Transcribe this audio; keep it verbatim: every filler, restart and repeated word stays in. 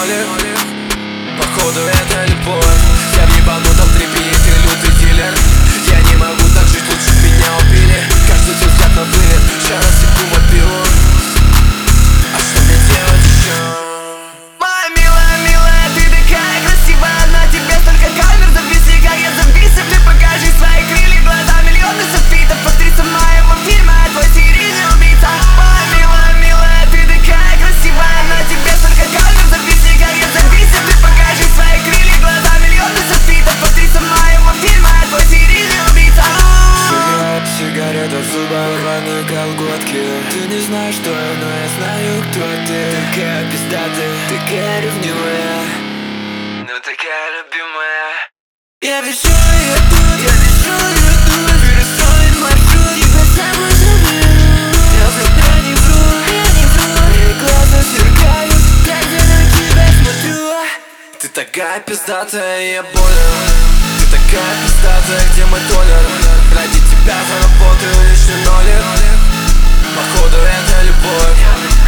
нолик. Походу это любовь. Я в ебанутом трипе, и ты лютый дилер. Я не могу так жить, лучше б меня убили. Каждый твой взгляд на вылет, еще раз секу мобилу. А что мне делать еще? Моя милая, милая, ты такая красивая. На тебе столько камер, зависи, как я зависим. Ты покажи свои крылья, глаза миллионы софитов. Актриса моего фильма, а твой серийный убийца. Моя милая, милая, ты такая красивая. На тебе столько камер, зависи, как я зависим. Ты покажи свои крылья, глаза миллионы софитов. Актриса моего фильма, а твой серийный убийца. Сигарета в зубах, рваные колготки. Ты не знаешь, что я, но я знаю, кто ты. Такая пиздатая, такая ревнивая, но такая любимая. Я вижу ее тут, я вижу ее тут. Перестроить маршрут, тебя с собой заберу. Я за тебя не вру, я не вру. Мои глаза сверкают, когда на тебя смотрю. Ты такая пиздатая, я болен. Ты такая пиздатая, где мой доллар? Ради тебя заработаю лишний нолик. Походу это любовь.